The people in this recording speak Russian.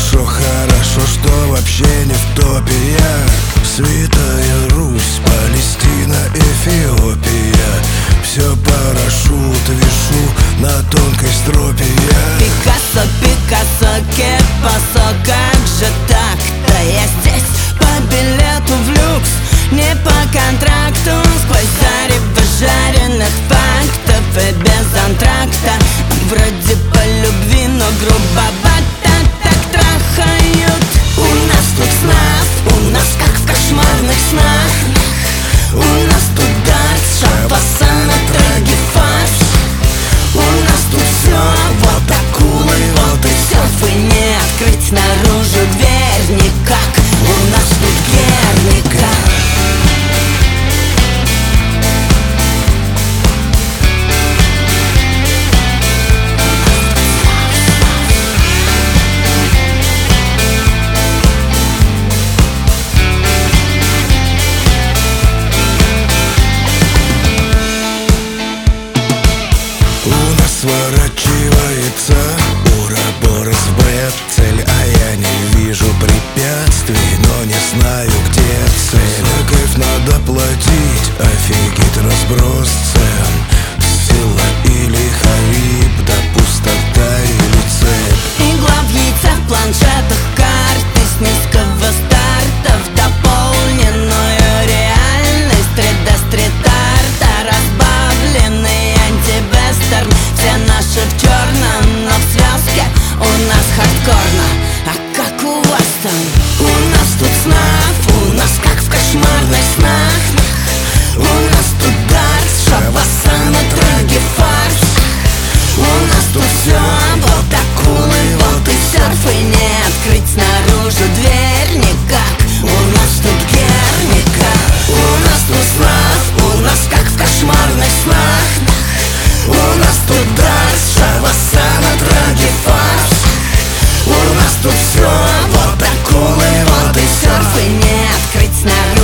хорошо, хорошо, что вообще не в топе я. Святая Русь, Палестина, Эфиопия. Все парашют вешу на тонкой стропе я. Пикассо, Пикассо, Кепасо, как же так-то? Я здесь по билету в люкс, не по контракту. Сквозь зарево жареных фактов и без антракта. Вроде по любви, но грубовато так трахают. У нас тут снав, у нас как в кошмарных снах. У нас тут дартс, шавасана, трэги, фарш. У нас тут все, вот акулы, вот и серф. И не открыть снаружи дверь никак. У нас тут герника. Сворачивается Ураборос бред, цель, а я не вижу препятствий, но не знаю, где цель. За кайф надо платить, офигеть разброс цен. Сила или хариб, да пустота или цепь. Игла в яйца, в планшетах карты с низкого старта в дополненную реальность 3D стрит-арта. Разбавленный антивестерн. Все наши в черном, но в связке у нас хардкорно. А как у вас там? У нас тут снав, у нас как в кошмарных снах. У нас тут дартс, шавасана, трэги, фарш. У нас тут все, вот акулы, вот и серф. И не открыть снаружи дверь никак. У нас тут герника. У нас тут снав, у нас как в кошмарных снах. У нас тут дартс, шавасана, трэги, фарш. У нас тут все, вот акулы, вот и серф. И не открыть снаружи